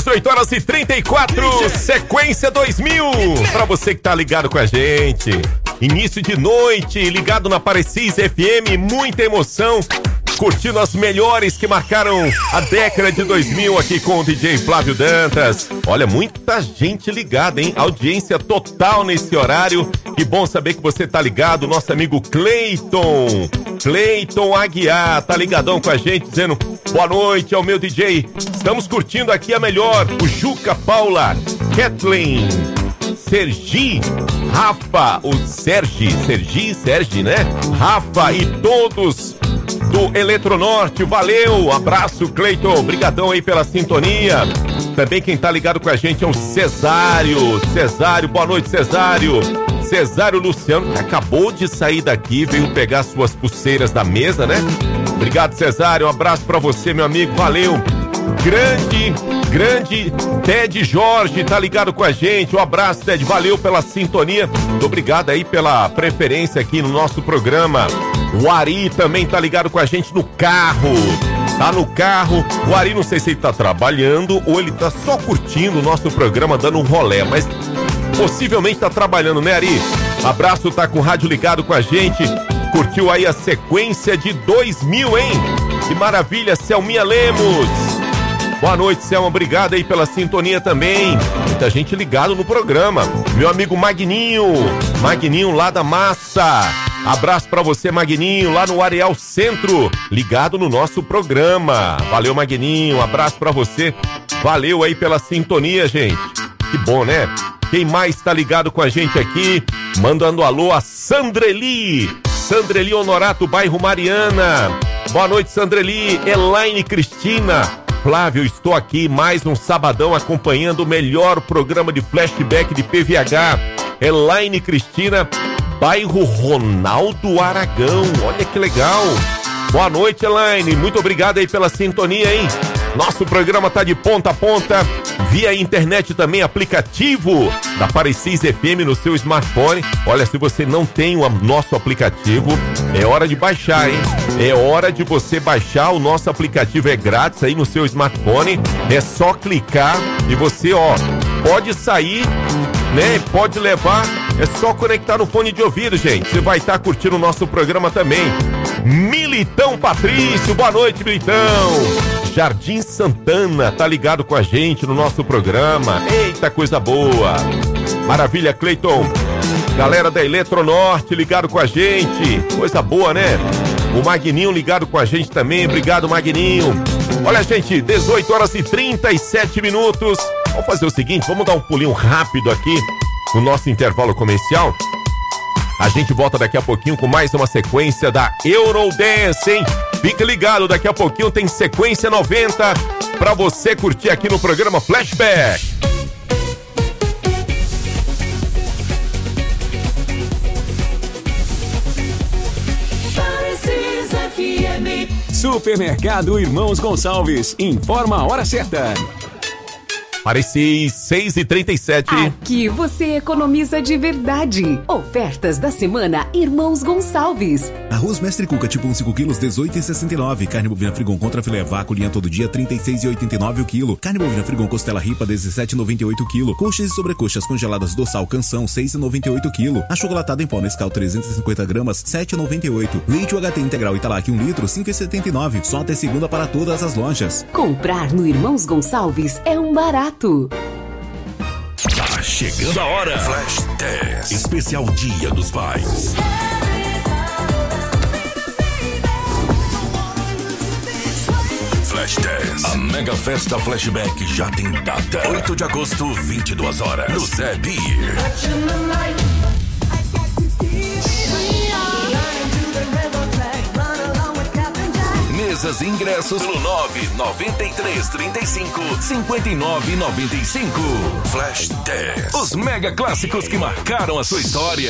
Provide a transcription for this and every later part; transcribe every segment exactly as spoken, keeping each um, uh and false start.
dezoito horas e trinta e quatro, sequência dois mil. Pra você que tá ligado com a gente. Início de noite, ligado na Parecis F M, muita emoção. Curtindo as melhores que marcaram a década de dois mil aqui com o D J Flávio Dantas. Olha, muita gente ligada, hein? Audiência total nesse horário. Que bom saber que você tá ligado. Nosso amigo Cleiton. Cleiton Aguiar, tá ligadão com a gente, dizendo boa noite ao meu D J. Estamos curtindo aqui a melhor. O Juca, Paula, Kathleen, Sergi, Rafa, o Sergi, Sergi, Sergi, né? Rafa e todos do Eletronorte, valeu, abraço Cleiton, obrigadão aí pela sintonia. Também quem tá ligado com a gente é o Cesário, Cesário, boa noite Cesário. Cesário Luciano, que acabou de sair daqui, veio pegar suas pulseiras da mesa, né? Obrigado Cesário, um abraço pra você meu amigo, valeu. Grande, grande Ted Jorge, tá ligado com a gente, um abraço Ted, valeu pela sintonia, muito obrigado aí pela preferência aqui no nosso programa. O Ari também tá ligado com a gente no carro, tá no carro, o Ari não sei se ele tá trabalhando ou ele tá só curtindo o nosso programa, dando um rolé, mas possivelmente tá trabalhando, né Ari? Abraço, tá com o rádio ligado com a gente, curtiu aí a sequência de dois mil, hein? Que maravilha, Selminha Lemos. Boa noite, Selma, obrigado aí pela sintonia também. Muita gente ligado no programa. Meu amigo Magninho, Magninho lá da Massa. Abraço pra você, Magninho, lá no Areal Centro, ligado no nosso programa. Valeu, Magninho, abraço pra você. Valeu aí pela sintonia, gente. Que bom, né? Quem mais tá ligado com a gente aqui? Mandando alô a Sandreli. Sandreli Honorato, bairro Mariana. Boa noite, Sandreli. Elaine Cristina. Flávio, estou aqui mais um sabadão acompanhando o melhor programa de flashback de P V H. Elaine Cristina, bairro Ronaldo Aragão. Olha que legal. Boa noite, Elaine. Muito obrigado aí pela sintonia, hein? Nosso programa tá de ponta a ponta, via internet também, aplicativo da Parecis F M no seu smartphone. Olha, se você não tem o nosso aplicativo, é hora de baixar, hein? É hora de você baixar o nosso aplicativo, é grátis aí no seu smartphone. É só clicar e você, ó, pode sair, né? Pode levar, é só conectar no fone de ouvido, gente. Você vai estar curtindo o nosso programa também. Militão Patrício, boa noite, Militão. Jardim Santana, tá ligado com a gente no nosso programa. Eita, coisa boa. Maravilha, Cleiton. Galera da Eletronorte ligado com a gente. Coisa boa, né? O Magninho ligado com a gente também. Obrigado, Magninho. Olha, gente, dezoito horas e trinta e sete minutos. Vamos fazer o seguinte, vamos dar um pulinho rápido aqui no nosso intervalo comercial. A gente volta daqui a pouquinho com mais uma sequência da Eurodance, hein? Fica ligado, daqui a pouquinho tem sequência noventa pra você curtir aqui no programa Flashback. Supermercado Irmãos Gonçalves, informa a hora certa. Parecis, seis e trinta e sete. Aqui você economiza de verdade. Ofertas da semana Irmãos Gonçalves. Arroz Mestre Cuca, tipo um cinco quilos, dezoito e sessenta e nove. Carne bovina Frigon contra filé vácuo, linha todo dia, trinta e seis e oitenta e nove o quilo. Carne bovina Frigon costela ripa, dezessete e noventa e oito o quilo. Coxas e sobrecoxas congeladas dorsal Canção, seis e noventa e oito o quilo. Achocolatado em pó Nescau, trezentos e cinquenta gramas, sete e noventa e oito. Leite U H T integral Italac, um litro, cinco e setenta e nove. Só até segunda para todas as lojas. Comprar no Irmãos Gonçalves é um barato. Tá chegando a hora. Flash dez. Especial Dia dos Pais. Flash dez. A mega festa Flashback já tem data. oito de agosto, vinte e duas horas. No Zé Beer. Mesas e ingressos no nove nove três três cinco cinco nove nove cinco. Flash dez. Os mega clássicos que marcaram a sua história.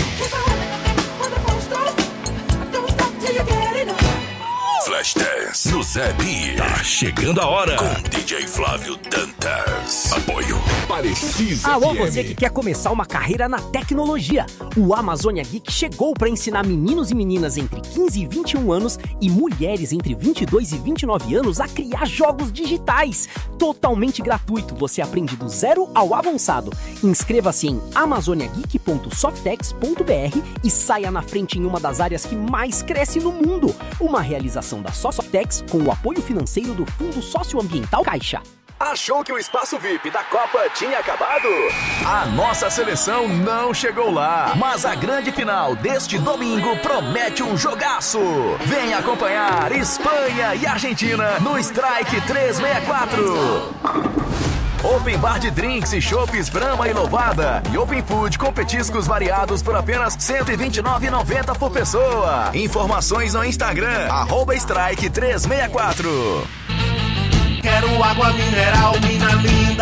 Flash dez. No José Bi. Tá chegando a hora com D J Flávio Dantas. Apoio Parecisa Alô, F M. você que quer começar uma carreira na tecnologia. O Amazônia Geek chegou para ensinar meninos e meninas entre quinze e vinte e um anos e mulheres entre vinte e dois e vinte e nove anos a criar jogos digitais. Totalmente gratuito, você aprende do zero ao avançado. Inscreva-se em amazônia geek ponto softex ponto b r e saia na frente em uma das áreas que mais cresce no mundo. Uma realização da Softex com o apoio financeiro do Fundo Socioambiental Caixa. Achou que o espaço V I P da Copa tinha acabado? A nossa seleção não chegou lá, mas a grande final deste domingo promete um jogaço. Vem acompanhar Espanha e Argentina no Strike trezentos e sessenta e quatro. Open Bar de drinks e chopes Brahma e Louvada. E Open Food com petiscos variados por apenas cento e vinte e nove reais e noventa centavos por pessoa. Informações no Instagram, arroba Strike trezentos e sessenta e quatro. Quero água mineral, mina linda.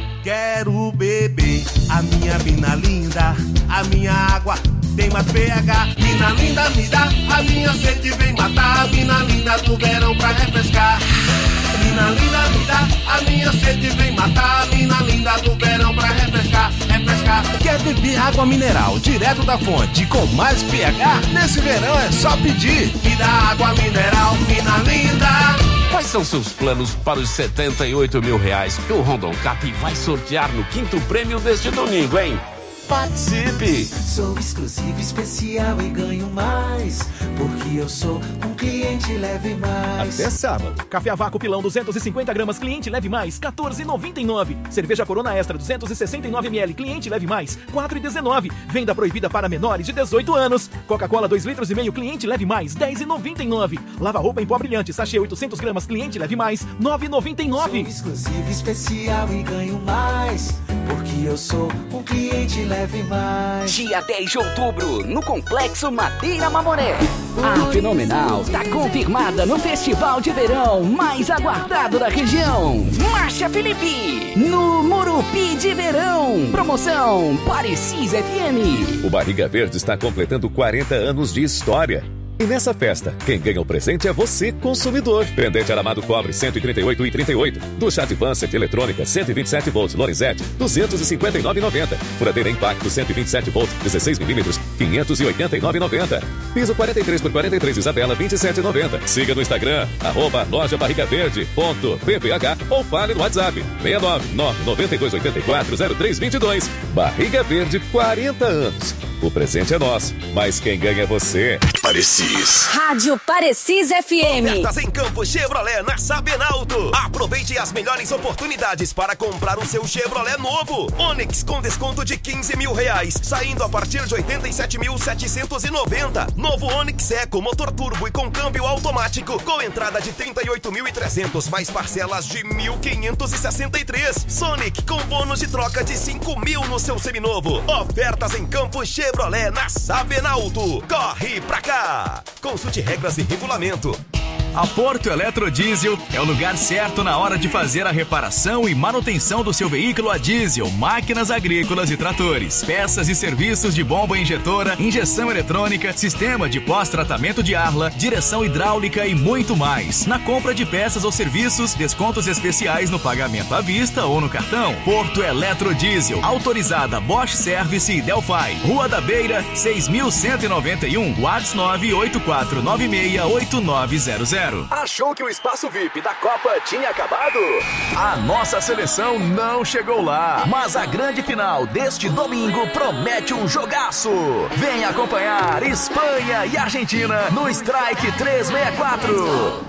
Quero beber a minha mina linda. A minha água tem mais pH. Mina linda, me dá. A minha sede vem matar. Mina linda do verão pra refrescar. Mina linda, me dá. A minha sede vem matar. Mina linda do verão pra refrescar, refrescar. Quer beber água mineral direto da fonte com mais pH? Nesse verão é só pedir. Me dá água mineral, mina linda. Quais são seus planos para os setenta e oito mil reais que o Rondon Cap vai sortear no quinto prêmio deste domingo, hein? Participe! Sou exclusivo, especial e ganho mais, porque eu sou um cliente leve mais. Até sábado. Café a vácuo pilão duzentos e cinquenta gramas, cliente leve mais, quatorze reais e noventa e nove centavos. Cerveja Corona Extra duzentos e sessenta e nove mililitros, cliente leve mais, quatro reais e dezenove centavos. Venda proibida para menores de dezoito anos. Coca-Cola dois litros e meio, cliente leve mais, dez reais e noventa e nove centavos. Lava roupa em pó brilhante, sachê oitocentas gramas, cliente leve mais, nove reais e noventa e nove centavos. Sou exclusivo, especial e ganho mais, porque eu sou um cliente leve mais. Dia dez de outubro, no Complexo Madeira Mamoré. A Fenomenal está confirmada no Festival de Verão mais aguardado da região. Márcia Felipe, no Murupi de Verão. Promoção Parecisa F M. O Barriga Verde está completando quarenta anos de história. E nessa festa, quem ganha o presente é você, consumidor. Pendente aramado cobre cento e trinta e oito reais e trinta e oito centavos. Ducha Advanced eletrônica cento e vinte e sete volts Lorenzetti duzentos e cinquenta e nove reais e noventa centavos. Furadeira Impacto cento e vinte e sete volts dezesseis milímetros quinhentos e oitenta e nove reais e noventa centavos. Piso quarenta e três por quarenta e três Isabela vinte e sete reais e noventa centavos. Siga no Instagram, arroba loja barriga verde ponto p p h ou fale no WhatsApp seis nove nove nove dois oito quatro zero três dois dois. Barriga Verde, quarenta anos. O presente é nosso, mas quem ganha é você. Parecis. Rádio Parecis F M. Ofertas em Campo Chevrolet na Sabenalto. Aproveite as melhores oportunidades para comprar o seu Chevrolet novo. Onix com desconto de quinze mil reais, saindo a partir de oitenta e sete mil setecentos e noventa. Novo Onix Eco, motor turbo e com câmbio automático, com entrada de trinta e oito mil e trezentos, mais parcelas de mil quinhentos e sessenta e três. Sonic com bônus de troca de cinco mil no seu seminovo. Ofertas em Campo Chevrolet na Sabenalto. Corre pra cá! Consulte regras e regulamento. A Porto Eletrodiesel é o lugar certo na hora de fazer a reparação e manutenção do seu veículo a diesel, máquinas agrícolas e tratores, peças e serviços de bomba injetora, injeção eletrônica, sistema de pós-tratamento de arla, direção hidráulica e muito mais. Na compra de peças ou serviços, descontos especiais no pagamento à vista ou no cartão. Porto Eletrodiesel, autorizada Bosch Service e Delphi. Rua da Beira, seis mil cento e noventa e um, WhatsApp nove oito quatro nove seis oito nove zero zero. Achou que o espaço V I P da Copa tinha acabado? A nossa seleção não chegou lá, mas a grande final deste domingo promete um jogaço. Vem acompanhar Espanha e Argentina no Strike trezentos e sessenta e quatro.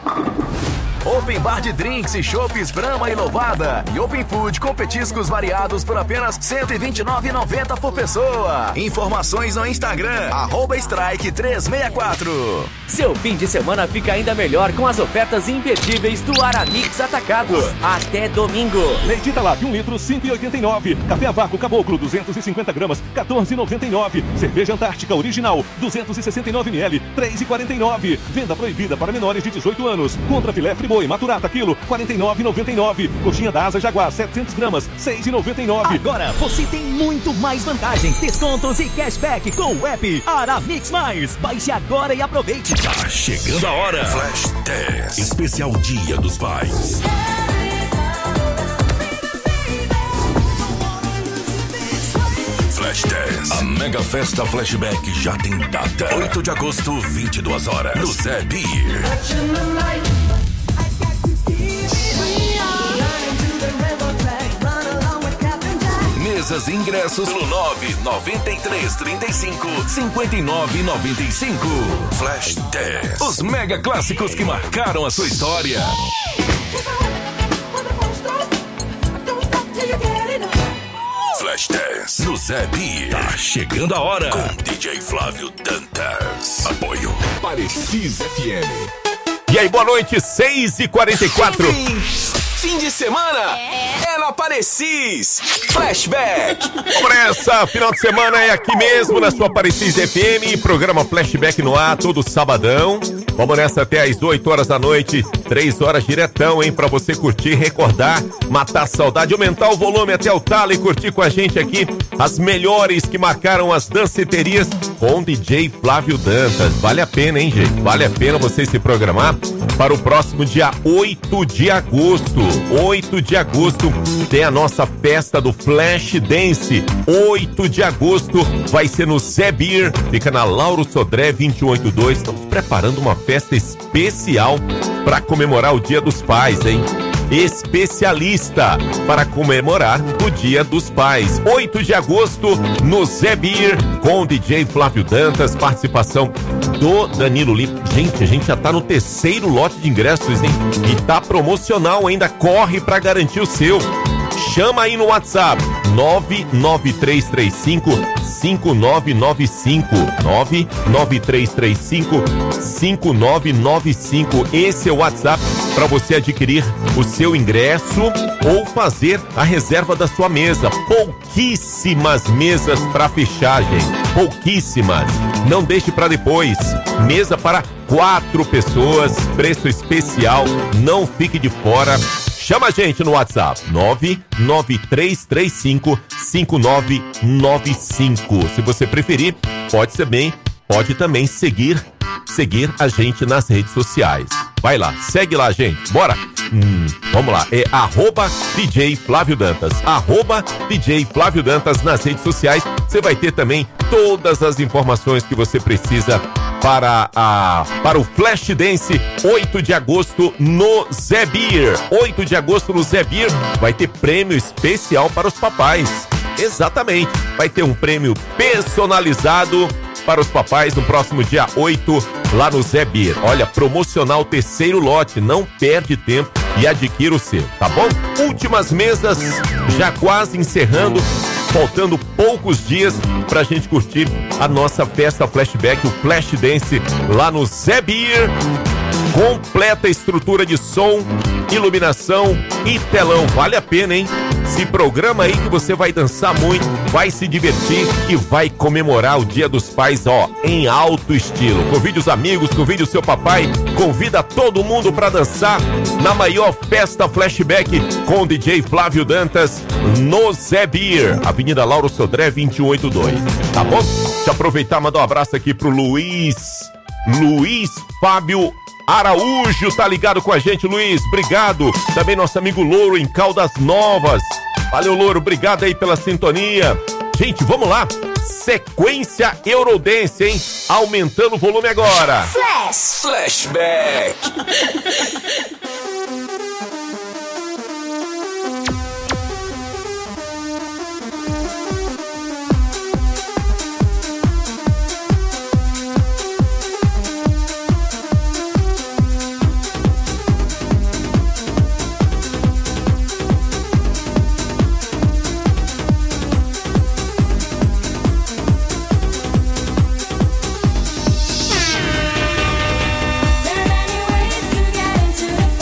Open Bar de drinks e chopes Brahma e Louvada. E Open Food com petiscos variados por apenas cento e vinte e nove reais e noventa centavos por pessoa. Informações no Instagram, arroba Strike trezentos e sessenta e quatro. Seu fim de semana fica ainda melhor com as ofertas imperdíveis do Aramix Atacado. Até domingo. Leite Talap um litro, cinco reais e oitenta e nove centavos. Café a vácuo Caboclo duzentos e cinquenta gramas, quatorze reais e noventa e nove centavos. Cerveja Antártica Original duzentos e sessenta e nove mililitros, três reais e quarenta e nove centavos. Venda proibida para menores de dezoito anos. Contra filé Friboi boi maturata quilo, quarenta e nove reais e noventa e nove centavos. Coxinha da Asa Jaguar, setecentas gramas, seis reais e noventa e nove centavos. Agora você tem muito mais vantagens, descontos e cashback com o app Aramix Mais. Baixe agora e aproveite. Tá chegando a hora. Flash dez. Especial Dia dos Pais. Flash dez. A mega festa flashback já tem data. oito de agosto, vinte e duas horas. No Zé Beer. Mesas e ingressos no nove nove três três cinco, cinco nove nove cinco. Flash dez. Os mega clássicos que marcaram a sua história. Flash dez no Zé Beer. Tá chegando a hora. Com D J Flávio Dantas. Apoio Parecis F M. E aí, boa noite, seis e quarenta e quatro. Fim, fim de semana é na Parecis Flashback. Vamos nessa, final de semana é aqui mesmo na sua Parecis F M. Programa Flashback no ar, todo sabadão. Vamos nessa até às oito horas da noite, três horas diretão, hein? Pra você curtir, recordar, matar a saudade, aumentar o volume até o talo e curtir com a gente aqui as melhores que marcaram as danceterias com D J Flávio Dantas. Vale a pena, hein, gente? Vale a pena você se programar para o próximo dia oito de agosto. oito de agosto tem a nossa festa do Flash Dance. oito de agosto vai ser no Zé Beer, fica na Lauro Sodré vinte e um oitenta e dois. Estamos preparando uma festa especial para comemorar o Dia dos Pais, hein? Especialista para comemorar o Dia dos Pais. oito de agosto no Zé Beer com o D J Flávio Dantas, participação do Danilo Lima. Gente, a gente já tá no terceiro lote de ingressos, hein? E tá promocional ainda, corre para garantir o seu. Chama aí no WhatsApp nove nove três três cinco, cinco nove nove cinco, nove nove três três cinco, cinco nove nove cinco. Esse é o WhatsApp para você adquirir o seu ingresso ou fazer a reserva da sua mesa. Pouquíssimas mesas para fechar, gente. Pouquíssimas. Não deixe para depois. Mesa para quatro pessoas, preço especial. Não fique de fora. Chama a gente no WhatsApp nove nove três três cinco, cinco nove nove cinco. Se você preferir, pode ser bem, pode também seguir, seguir a gente nas redes sociais. Vai lá, segue lá, gente. Bora. Hum, vamos lá, é arroba D J Flávio Dantas, arroba D J Flávio Dantas nas redes sociais. Você vai ter também todas as informações que você precisa para, a, para o Flash Dance, oito de agosto no Zé Beer. oito de agosto no Zé Beer vai ter prêmio especial para os papais. Exatamente, vai ter um prêmio personalizado para os papais no próximo dia oito lá no Zé Beer. Olha, promocional terceiro lote, não perde tempo e adquira o seu, tá bom? Últimas mesas já quase encerrando, faltando poucos dias pra gente curtir a nossa festa flashback, o Flash Dance lá no Zé Beer. Completa estrutura de som, iluminação e telão. Vale a pena, hein? Se programa aí que você vai dançar muito, vai se divertir e vai comemorar o Dia dos Pais, ó, em alto estilo. Convide os amigos, convide o seu papai, convida todo mundo pra dançar na maior festa flashback com o D J Flávio Dantas no Zé Beer, Avenida Lauro Sodré vinte e um oitenta e dois. Tá bom? Deixa eu aproveitar e mandar um abraço aqui pro Luiz, Luiz Fábio Araújo, tá ligado com a gente, Luiz, obrigado. Também nosso amigo Louro em Caldas Novas. Valeu, Louro, obrigado aí pela sintonia. Gente, vamos lá. Sequência Eurodance, hein? Aumentando o volume agora. Flash Flashback. There are many ways to get into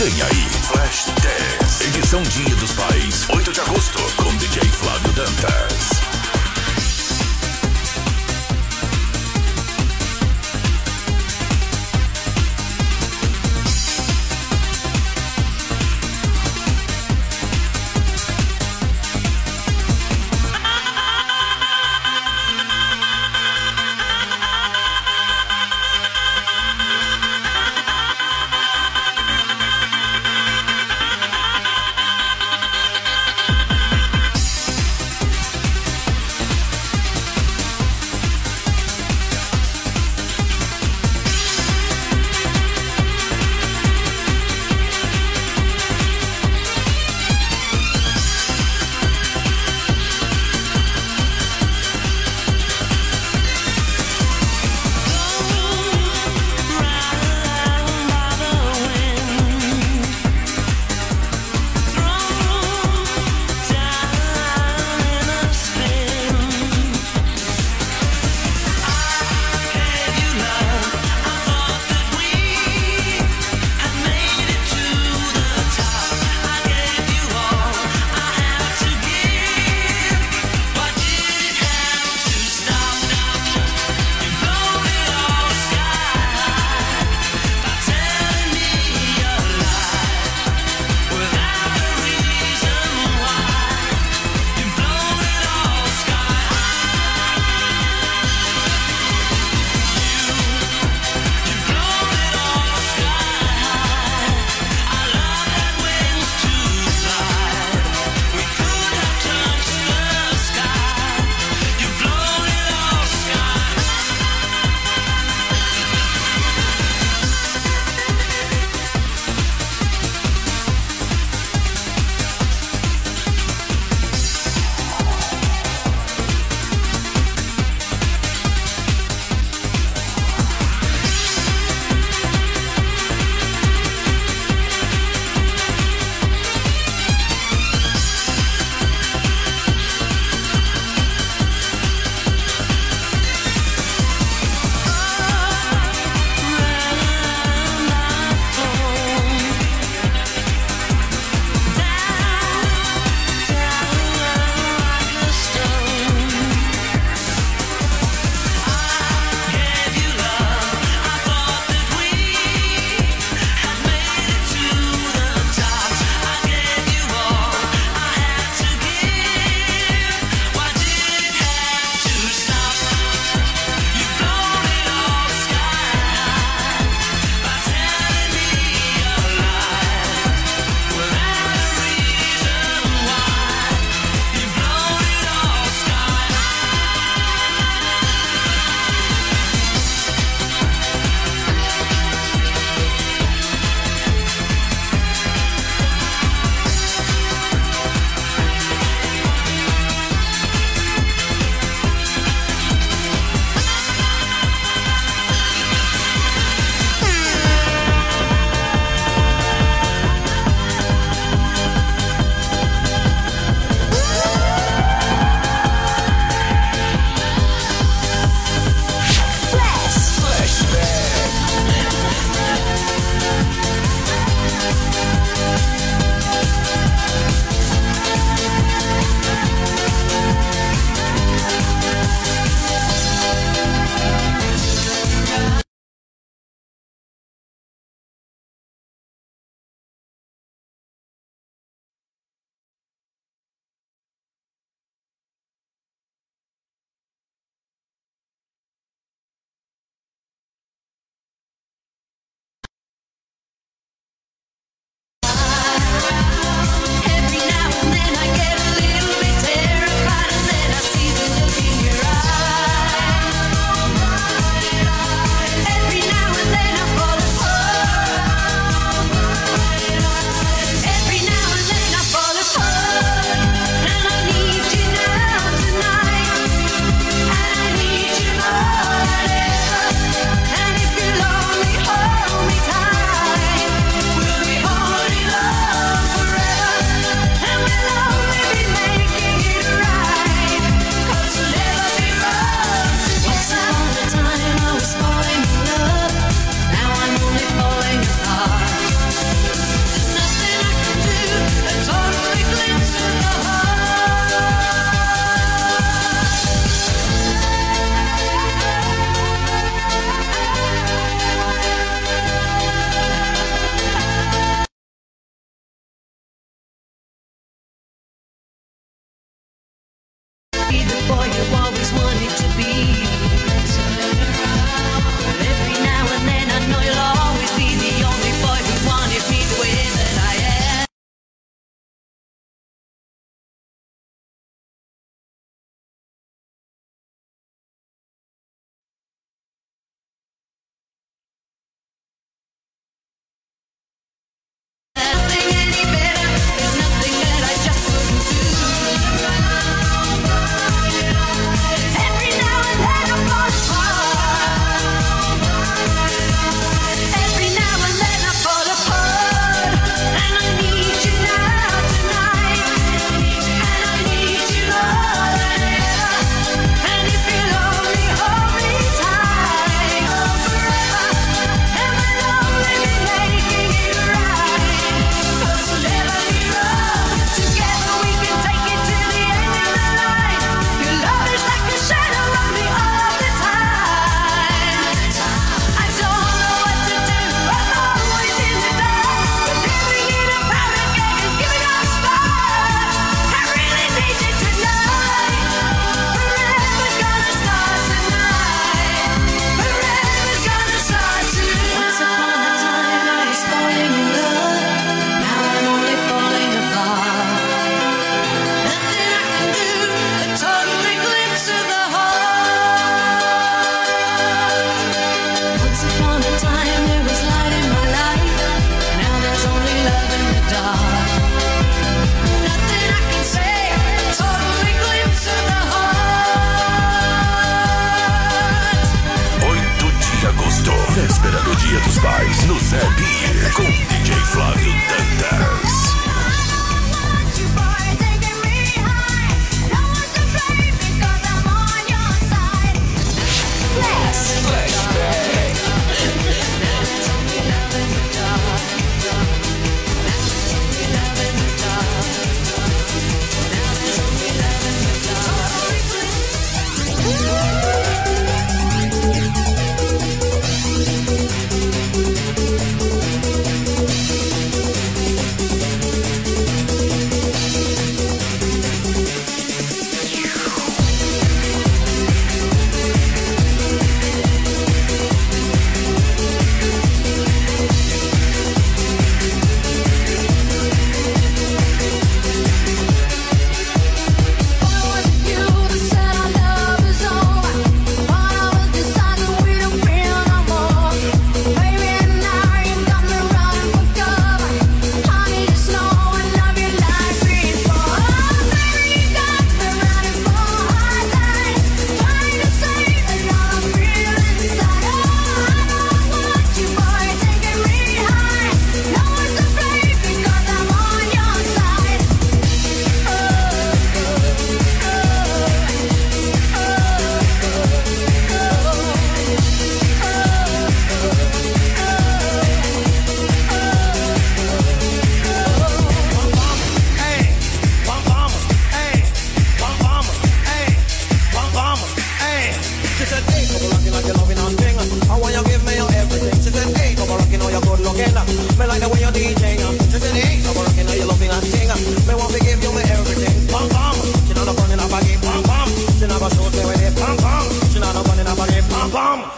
Vem aí, Flash Dance, edição Dia dos Pais, oito de agosto, com D J Flávio Dantas.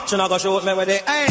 She not gonna shoot me with it. Hey.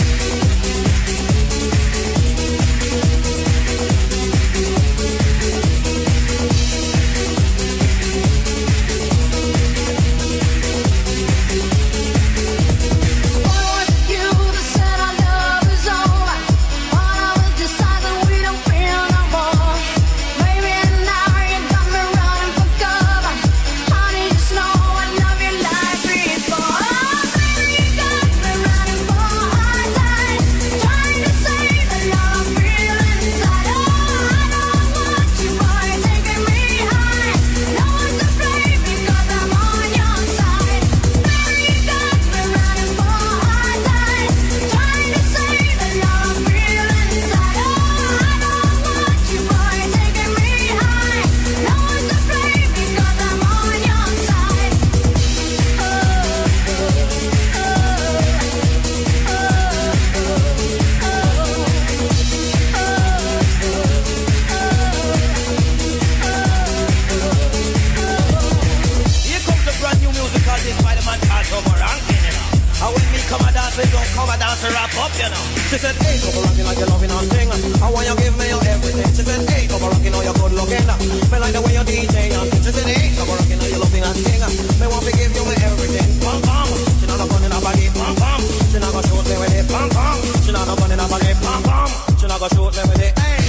She said, hey, come rockin' like you're loving on thing. I want you give me your everything. She said, hey, come rockin' all your good looking. Me like the way you D J. She said, hey, come rockin' all your loving on thing. Me want to give you me everything. Pum pum. She not a gun in a baggy. Pum pum. She not gonna shoot me with it. Pum pum. She not a gun in a baggy. Pum pum. She not gonna shoot me with it. Hey.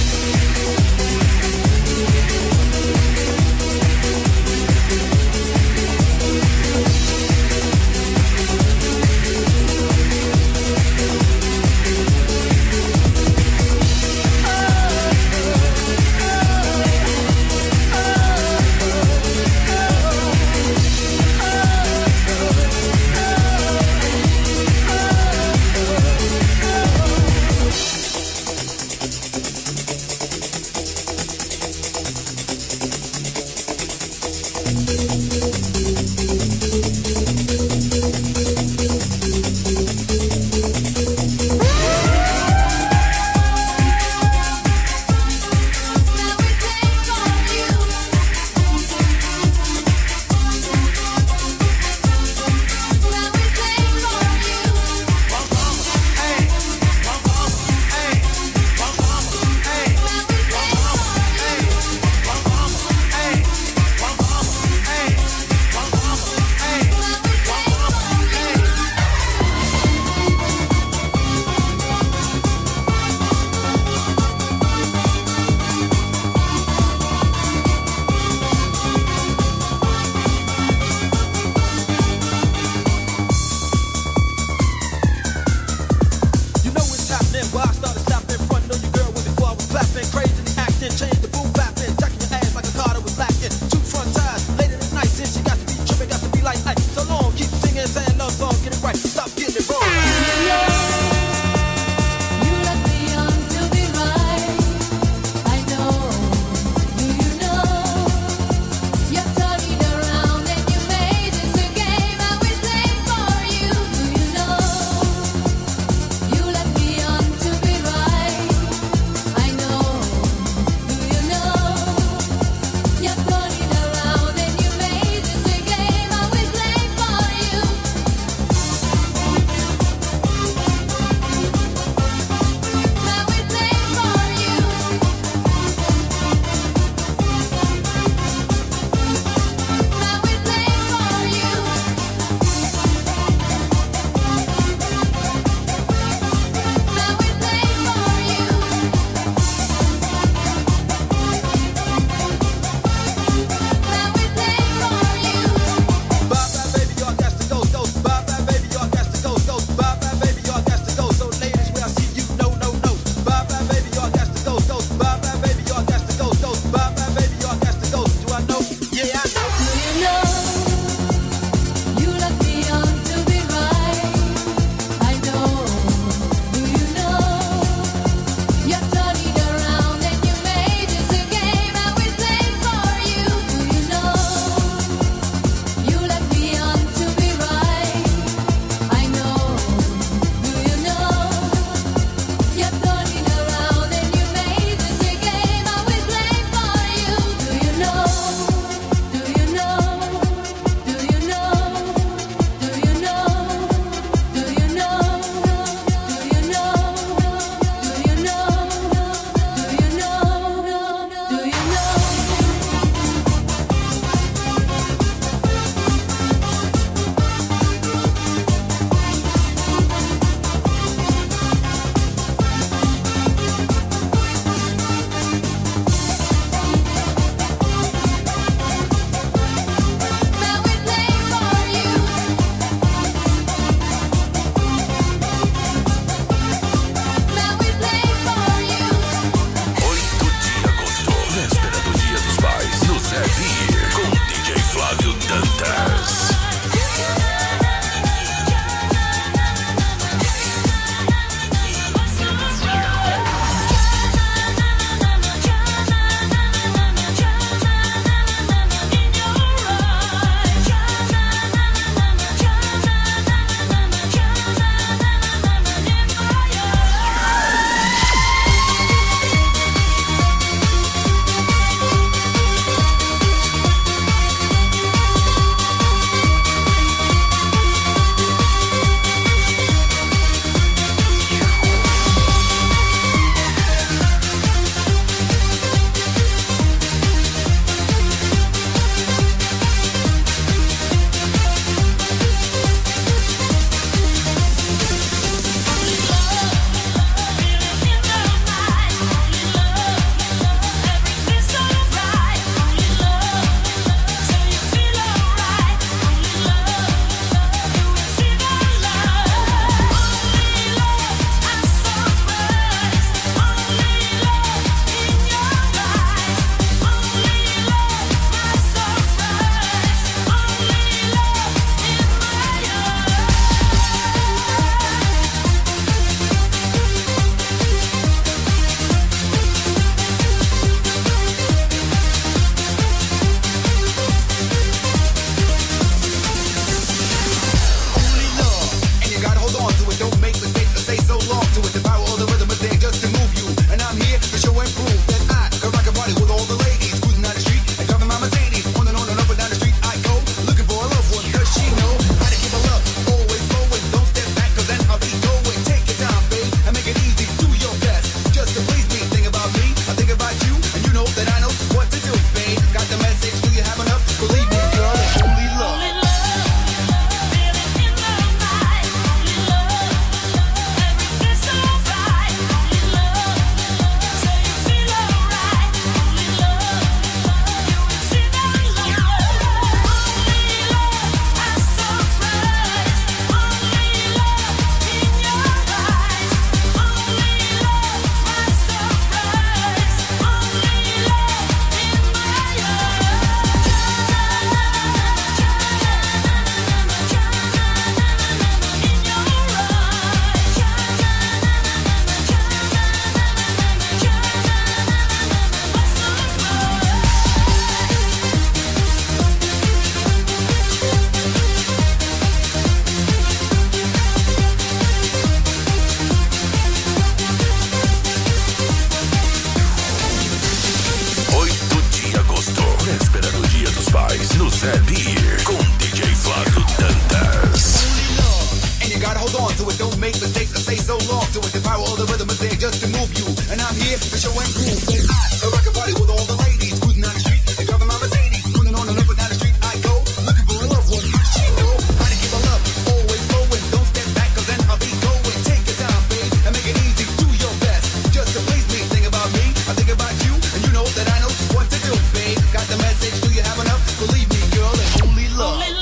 hip, the show and groove. So I rock a party with all the ladies, cruising down the street, and driving my Mercedes, pulling on and up and down the street I go, looking for a loved one. She know how to keep my love always flowing. Don't step back, 'cause then I'll be going. Take your time, babe, and make it easy. Do your best, just to please me. Think about me, I think about you, and you know that I know just what to do, babe. Got the message? Do you have enough? Believe me, girl, it's only love. Only love.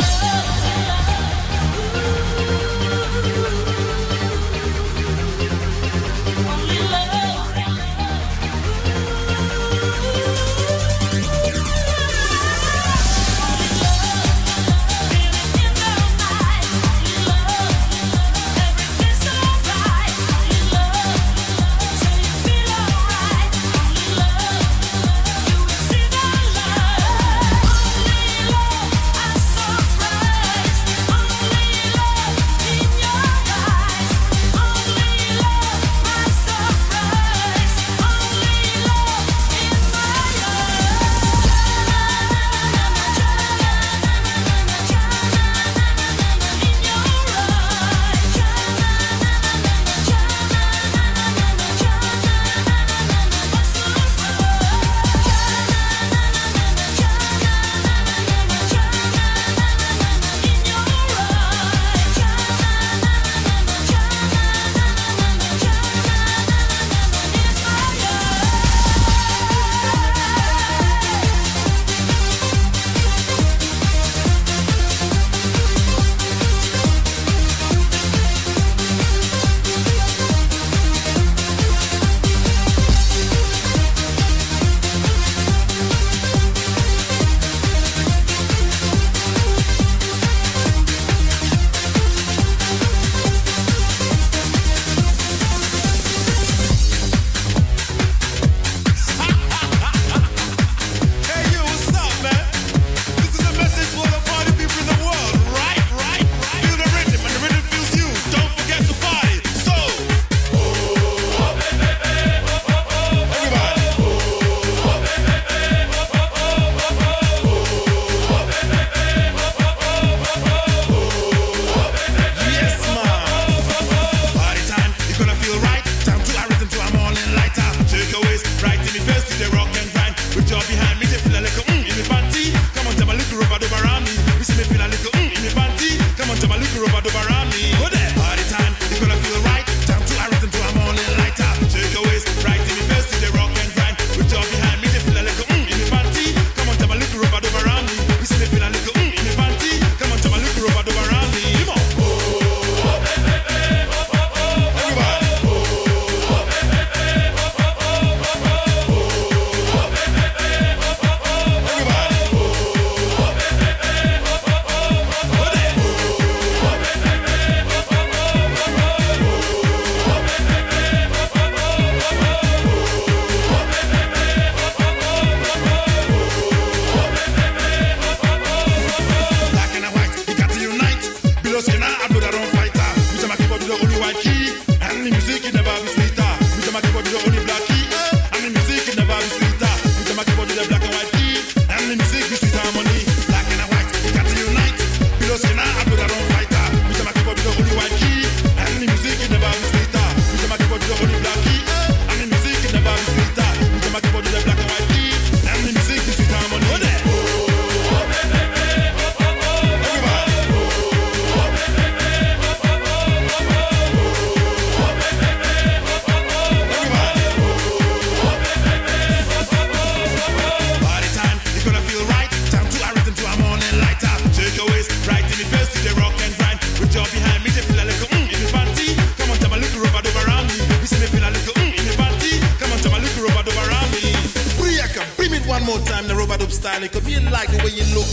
One more time, the rubber dub style. It could be like the way you look.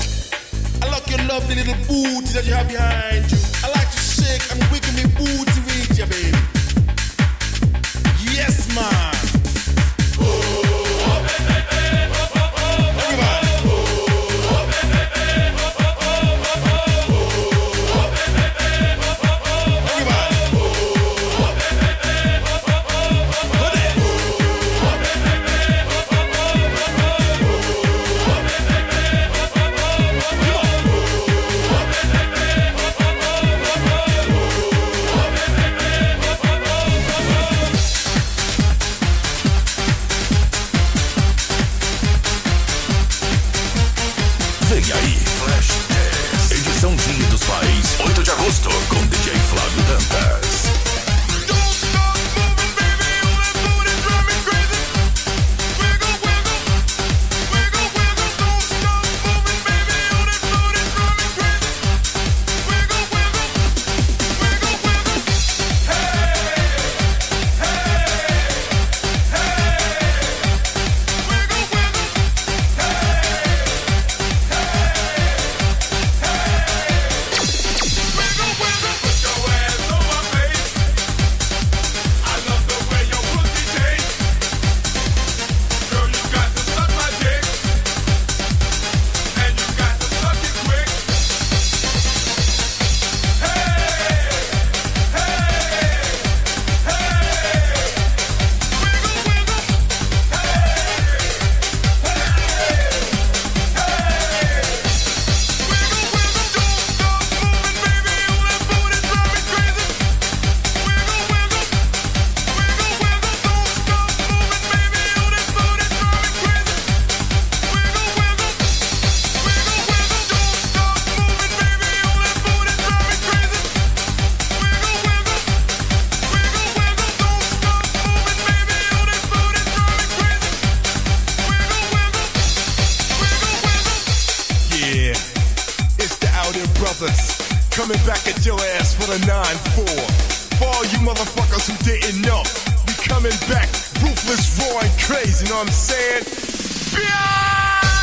I like your lovely little booty that you have behind you. I like to shake and wiggle me booty with you, baby. Yes, man. back at your ass for the nine four. For all you motherfuckers who didn't know, we coming back ruthless, raw, and crazy, you know what I'm saying? Yeah!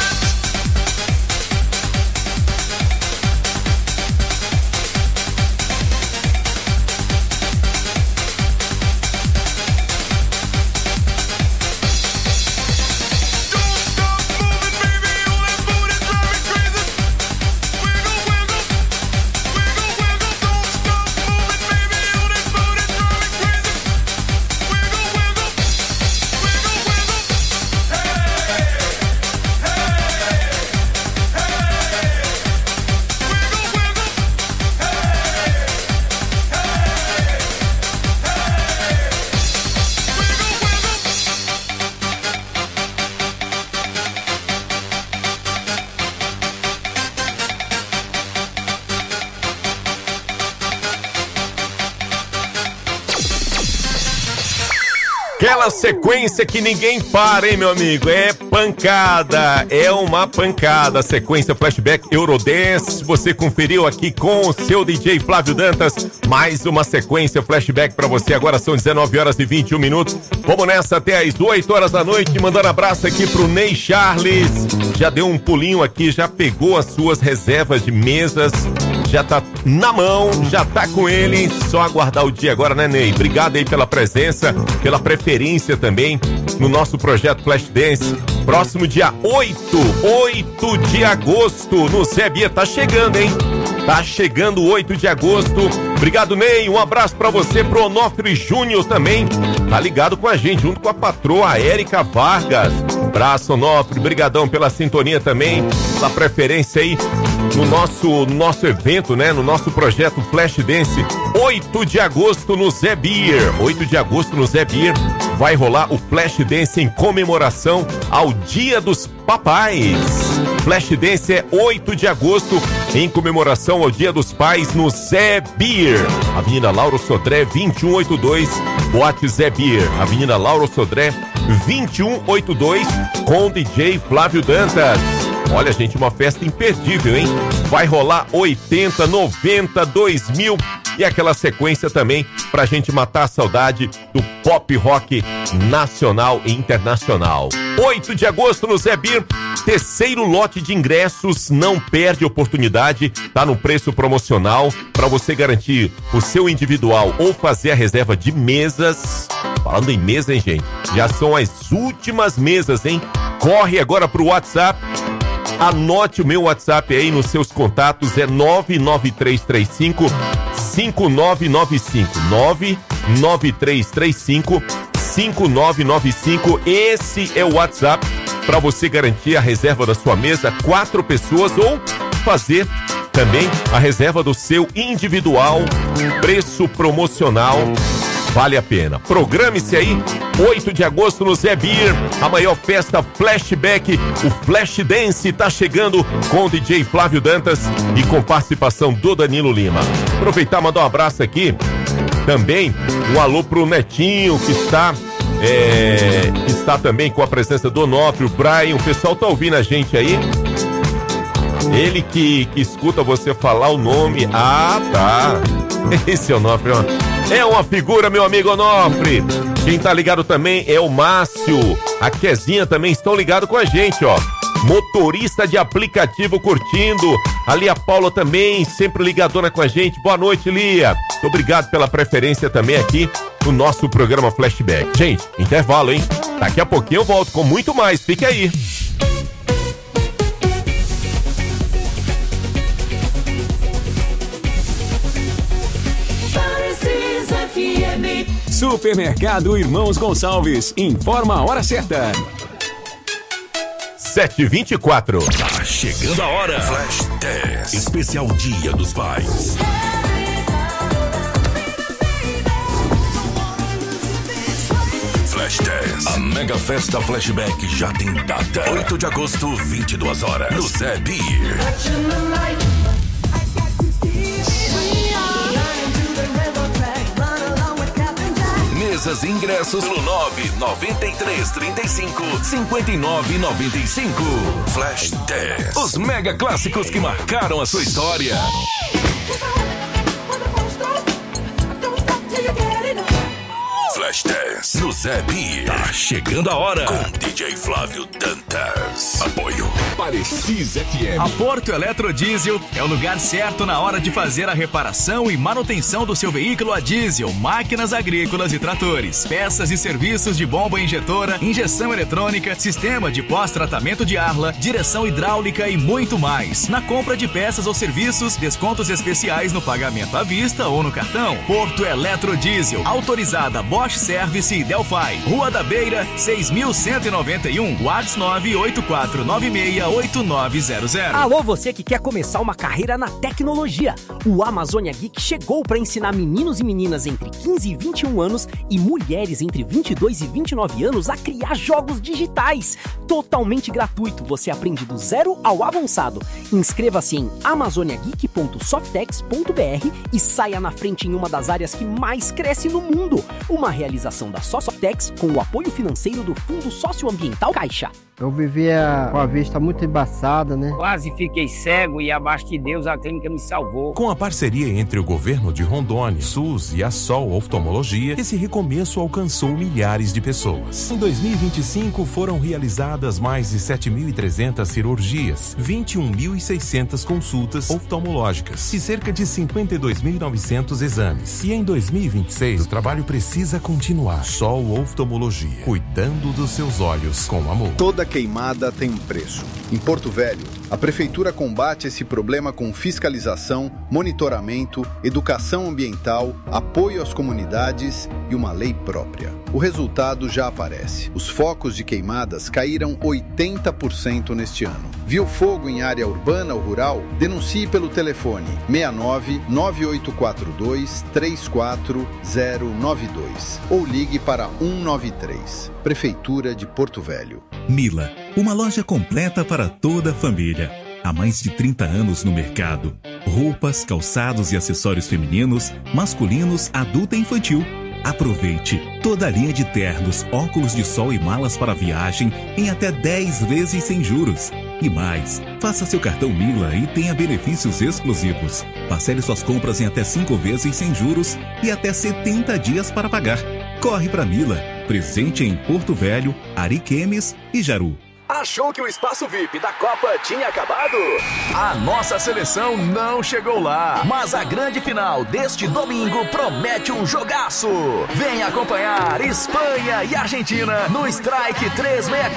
Aquela sequência que ninguém para, hein, meu amigo? É pancada, é uma pancada. Sequência Flashback Eurodance. Você conferiu aqui com o seu D J Flávio Dantas. Mais uma sequência Flashback pra você. Agora são dezenove horas e vinte e um minutos. Vamos nessa até às oito horas da noite. Mandando abraço aqui pro Ney Charles. Já deu um pulinho aqui, já pegou as suas reservas de mesas. Já tá na mão, já tá com ele. Só aguardar o dia agora, né, Ney? Obrigado aí pela presença, pela preferência também no nosso projeto Flashdance. Próximo dia oito, oito de agosto, no Zé Bia. Tá chegando, hein? Tá chegando oito de agosto. Obrigado, Ney. Um abraço pra você, pro Onofre Júnior também. Tá ligado com a gente, junto com a patroa Érica Vargas. Abraço, Onofre. Brigadão pela sintonia também, pela preferência aí no nosso, no nosso evento, né? No nosso projeto Flashdance. oito de agosto no Zé Beer. oito de agosto no Zé Beer. Vai rolar o Flashdance em comemoração ao Dia dos Papais. Flashdance é oito de agosto em comemoração ao Dia dos Pais no Zé Beer. Avenida Lauro Sodré vinte e um oitenta e dois. Boate Zé Beer. Avenida Lauro Sodré vinte e um oitenta e dois com D J Flávio Dantas. Olha, gente, uma festa imperdível, hein? Vai rolar oitenta, noventa, dois mil e aquela sequência também pra gente matar a saudade do pop rock nacional e internacional. oito de agosto no Zé Beer, terceiro lote de ingressos, não perde oportunidade, tá no preço promocional pra você garantir o seu individual ou fazer a reserva de mesas. Falando em mesa, hein, gente? Já são as últimas mesas, hein? Corre agora pro WhatsApp. Anote o meu WhatsApp aí nos seus contatos, é nove nove três três cinco cinco nove nove cinco, nove nove três três cinco cinco nove nove cinco. Esse é o WhatsApp para você garantir a reserva da sua mesa, quatro pessoas, ou fazer também a reserva do seu individual, preço promocional. Vale a pena. Programe-se aí, oito de agosto no Zé Beer, a maior festa Flashback. O Flashdance tá chegando com o D J Flávio Dantas e com participação do Danilo Lima. Aproveitar e mandar um abraço aqui também, um alô pro Netinho, que está é, que está também com a presença do Onofre, o Brian. O pessoal tá ouvindo a gente aí. Ele que, que escuta você falar o nome. Ah, tá. Esse é o Onofre, ó. É uma figura, meu amigo Onofre. Quem tá ligado também é o Márcio. A Kezinha também estão ligados com a gente, ó. Motorista de aplicativo curtindo. A Lia Paula também, sempre ligadona com a gente. Boa noite, Lia. Muito obrigado pela preferência também aqui no nosso programa Flashback. Gente, intervalo, hein? Daqui a pouquinho eu volto com muito mais. Fique aí. Supermercado Irmãos Gonçalves, informa a hora certa. sete e vinte e quatro. Tá chegando a hora. Flash dez. Especial Dia dos Pais. Flash dez. A mega festa Flashback já tem data. oito de agosto, vinte e duas horas. No Zé Beer. Mesas e ingressos no nove nove três três cinco cinco nove nove cinco. Flash dez. Os mega clássicos que marcaram a sua história. Flash Dance no Zé B. Tá chegando a hora com D J Flávio Dantas. Apoio Parecis F M. A Porto Eletrodiesel é o lugar certo na hora de fazer a reparação e manutenção do seu veículo a diesel, máquinas agrícolas e tratores, peças e serviços de bomba injetora, injeção eletrônica, sistema de pós-tratamento de arla, direção hidráulica e muito mais. Na compra de peças ou serviços, descontos especiais no pagamento à vista ou no cartão. Porto Eletrodiesel, autorizada Bosch Service e Delphi. Rua da Beira, seis mil cento e noventa e um, WhatsApp nove oito quatro nove seis oito nove zero zero. Alô, você que quer começar uma carreira na tecnologia. O Amazônia Geek chegou para ensinar meninos e meninas entre quinze e vinte e um anos e mulheres entre vinte e dois e vinte e nove anos a criar jogos digitais. Totalmente gratuito, você aprende do zero ao avançado. Inscreva-se em amazônia geek ponto softex ponto b r e saia na frente em uma das áreas que mais cresce no mundo. Uma realização da Softex com o apoio financeiro do Fundo Socioambiental Caixa. Eu vivia com a vista muito embaçada, né? Quase fiquei cego e abaixo de Deus a clínica me salvou. Com a parceria entre o governo de Rondônia, SUS e a Sol Oftalmologia, esse recomeço alcançou milhares de pessoas. Em dois mil e vinte e cinco foram realizadas mais de sete mil e trezentas cirurgias, vinte e um mil e seiscentas consultas oftalmológicas e cerca de cinquenta e dois mil e novecentos exames. E em dois mil e vinte e seis o trabalho precisa continuar. Sol Oftalmologia, cuidando dos seus olhos com amor. Toda queimada tem um preço. Em Porto Velho, a Prefeitura combate esse problema com fiscalização, monitoramento, educação ambiental, apoio às comunidades e uma lei própria. O resultado já aparece. Os focos de queimadas caíram oitenta por cento neste ano. Viu fogo em área urbana ou rural? Denuncie pelo telefone seis nove nove oito quatro dois três quatro zero nove dois ou ligue para um nove três. Prefeitura de Porto Velho. Mila, uma loja completa para toda a família. Há mais de trinta anos no mercado. Roupas, calçados e acessórios femininos, masculinos, adulta e infantil. Aproveite toda a linha de ternos, óculos de sol e malas para viagem em até dez vezes sem juros. E mais, faça seu cartão Mila e tenha benefícios exclusivos. Parcele suas compras em até cinco vezes sem juros e até setenta dias para pagar. Corre para Mila, presente em Porto Velho, Ariquemes e Jaru. Achou que o espaço V I P da Copa tinha acabado? A nossa seleção não chegou lá, mas a grande final deste domingo promete um jogaço. Vem acompanhar Espanha e Argentina no Strike trezentos e sessenta e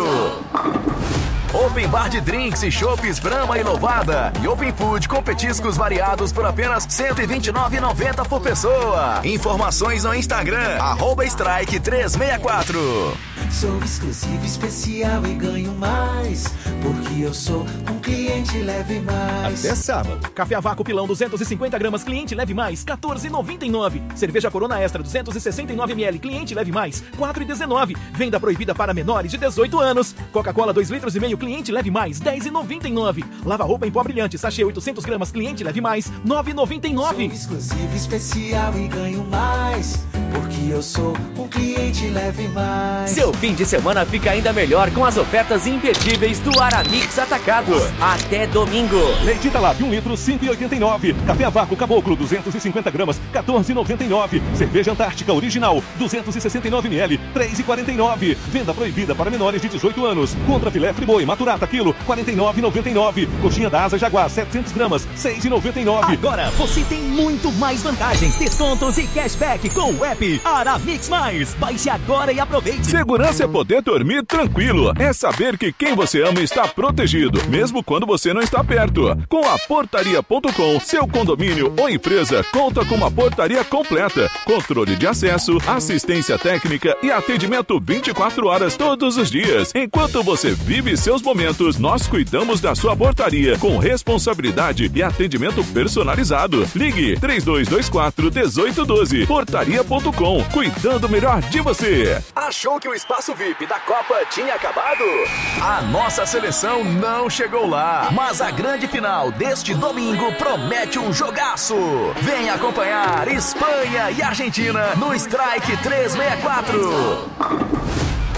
quatro. Open Bar de drinks e chopes Brahma e Louvada. E Open Food com petiscos variados por apenas cento e vinte e nove reais e noventa centavos por pessoa. Informações no Instagram, arroba Strike trezentos e sessenta e quatro. Sou exclusivo, especial e ganho mais, porque eu sou um cliente leve mais. Até sábado. Café a vácuo pilão duzentos e cinquenta gramas, cliente leve mais, quatorze reais e noventa e nove centavos. Cerveja Corona Extra duzentos e sessenta e nove mililitros, cliente leve mais, quatro reais e dezenove centavos. Venda proibida para menores de dezoito anos. Coca-Cola dois litros e meio, cliente leve mais, dez reais e noventa e nove centavos. Lava roupa em pó brilhante, sachê oitocentas gramas, cliente leve mais, nove reais e noventa e nove centavos. Sou exclusivo, especial e ganho mais, porque eu sou um cliente leve mais. Seu fim de semana fica ainda melhor com as ofertas imperdíveis do Aramix Atacado. Até domingo. Leite Talap um litro, cinco reais e oitenta e nove centavos. Café a vácuo Caboclo duzentos e cinquenta gramas, quatorze reais e noventa e nove centavos. Cerveja Antártica Original duzentos e sessenta e nove mililitros, três reais e quarenta e nove centavos. Venda proibida para menores de dezoito anos. Contra filé Friboi Maturata quilo, quarenta e nove reais e noventa e nove centavos. Coxinha da Asa Jaguar setecentas gramas, seis reais e noventa e nove centavos. Agora você tem muito mais vantagens, descontos e cashback com o app Aramix Mais. Baixe agora e aproveite. Segurança é poder dormir tranquilo. É saber que quem você ama está protegido, mesmo quando você não está perto. Com a portaria ponto com, seu condomínio ou empresa conta com uma portaria completa, controle de acesso, assistência técnica e atendimento vinte e quatro horas todos os dias. Enquanto você vive seus momentos, nós cuidamos da sua portaria com responsabilidade e atendimento personalizado. Ligue três dois dois quatro, um oito um dois. portaria ponto com, cuidando melhor de você. Achou que o espaço V I P da Copa tinha acabado? A nossa seleção não chegou lá, mas a grande final deste domingo promete um jogaço. Vem acompanhar Espanha e Argentina no Strike trezentos e sessenta e quatro.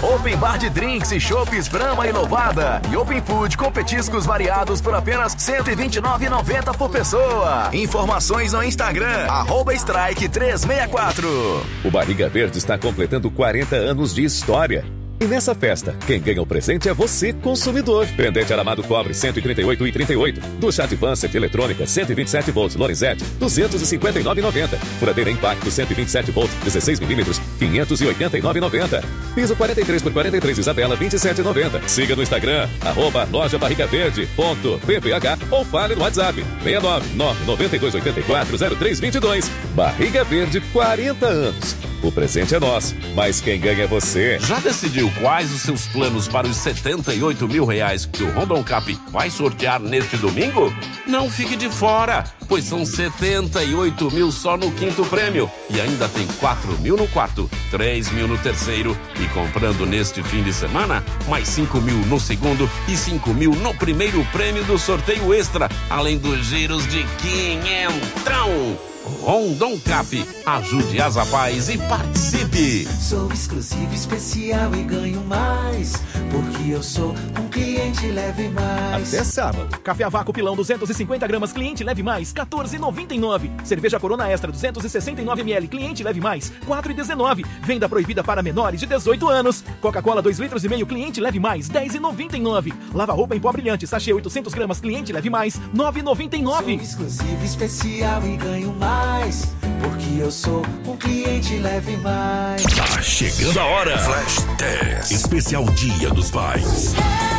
Open Bar de drinks e chopes Brahma e Louvada. E Open Food com petiscos variados por apenas cento e vinte e nove reais e noventa centavos por pessoa. Informações no Instagram, arroba strike trezentos e sessenta e quatro. O Barriga Verde está completando quarenta anos de história. E nessa festa, quem ganha o presente é você, consumidor. Pendente aramado cobre cento e trinta e oito reais e trinta e oito centavos. Ducha Advanced eletrônica cento e vinte e sete volts Lorenzetti duzentos e cinquenta e nove reais e noventa centavos. Furadeira Impacto cento e vinte e sete volts dezesseis milímetros quinhentos e oitenta e nove reais e noventa centavos. Piso quarenta e três por quarenta e três Isabela vinte e sete reais e noventa centavos. Siga no Instagram, arroba loja barriga verde ponto p p h ou fale no WhatsApp seis nove nove nove dois oito quatro zero três dois dois. Barriga Verde, quarenta anos. O presente é nosso, mas quem ganha é você. Já decidiu quais os seus planos para os setenta e oito mil reais que o Rondon Cap vai sortear neste domingo? Não fique de fora, pois são setenta e oito mil só no quinto prêmio. E ainda tem quatro mil no quarto, três mil no terceiro. E comprando neste fim de semana, mais cinco mil no segundo e cinco mil no primeiro prêmio do sorteio extra, além dos giros de quinhentão. Rondon Cap, ajude as rapazes e participe. Sou exclusivo, especial e ganho mais, porque eu sou um cliente leve mais. Até sábado. Café a vácuo pilão duzentos e cinquenta gramas, cliente leve mais, quatorze reais e noventa e nove centavos. Cerveja Corona Extra duzentos e sessenta e nove mililitros, cliente leve mais, quatro reais e dezenove centavos. Venda proibida para menores de dezoito anos. Coca-Cola dois litros e meio, cliente leve mais, dez reais e noventa e nove centavos. Lava roupa em pó brilhante, sachê oitocentas gramas, cliente leve mais, nove reais e noventa e nove centavos. Sou exclusivo, especial e ganho mais, porque eu sou um cliente leve mais. Tá chegando a hora. Flash dez. Especial Dia dos Pais.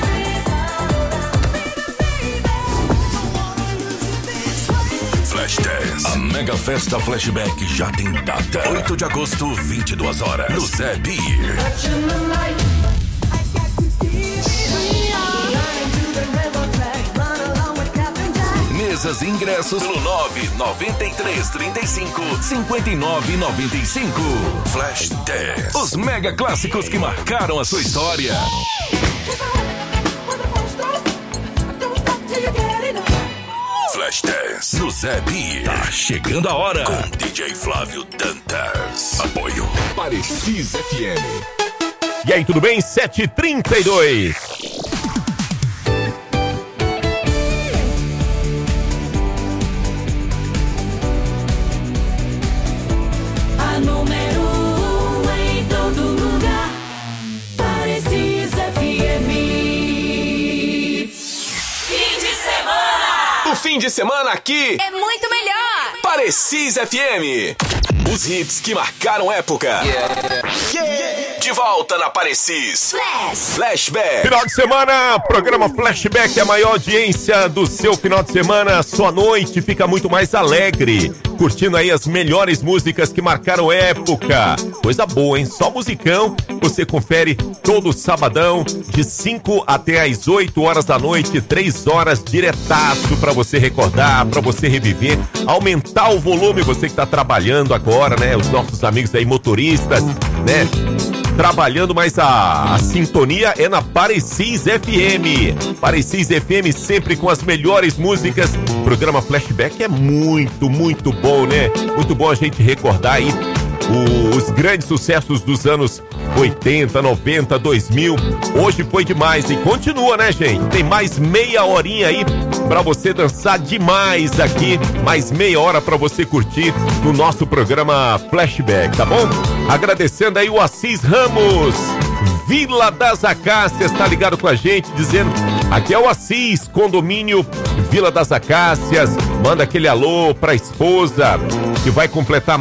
Flash dez. A mega festa Flashback já tem data. oito de agosto, vinte e duas horas. No Zé Beer. Mesas e ingressos no nove nove três três cinco cinco nove nove cinco. Flash dez. Os mega clássicos que marcaram a sua história. Flash dez no Zé Beer. Tá chegando a hora. Com D J Flávio Dantas. Apoio Parecis F M. E aí, tudo bem? sete e trinta e dois. A número um em todo lugar. Parecis F M. Fim de semana. O fim de semana aqui É muito melhor. Parecis F M. Os hits que marcaram época. Yeah. Yeah. De volta na Parecis. Flash. Flashback. Final de semana, programa Flashback, a maior audiência do seu final de semana. Sua noite fica muito mais alegre, curtindo aí as melhores músicas que marcaram época. Coisa boa, hein? Só musicão. Você confere todo sabadão, de cinco até as oito horas da noite, três horas diretaço pra você recordar, pra você reviver, aumentar o volume, você que tá trabalhando agora, né? Os nossos amigos aí motoristas, né? Trabalhando, mas a, a sintonia é na Parecis F M. Parecis F M sempre com as melhores músicas. O programa Flashback é muito, muito bom, né? Muito bom a gente recordar aí o, os grandes sucessos dos anos oitenta, noventa, dois mil. Hoje foi demais e continua, né, gente? Tem mais meia horinha aí pra você dançar demais aqui. Mais meia hora pra você curtir no nosso programa Flashback, tá bom? Agradecendo aí o Assis Ramos, Vila das Acácias, tá ligado com a gente, dizendo: aqui é o Assis, condomínio Vila das Acácias. Manda aquele alô pra esposa que vai completar